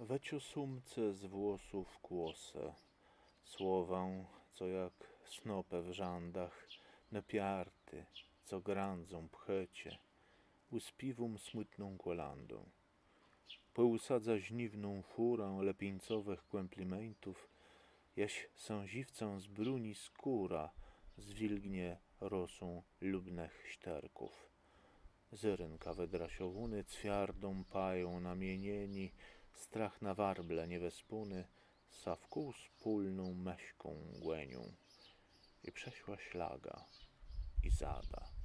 Weciu sumce z włosów kłose, słowę, co jak snopę w żandach, nepiarty, co grandzą pchecie, uspiwum smutną kolandą. Pousadza żniwną furę lepińcowych komplimentów, jaś sąziwcę z bruni skóra zwilgnie rosą lubnych ścierków. Z rynka wydrasiowuny cwiardą pają namienieni, strach na warble niewespuny, sawką wspólną meśką głenią. I przeszła ślaga i zada.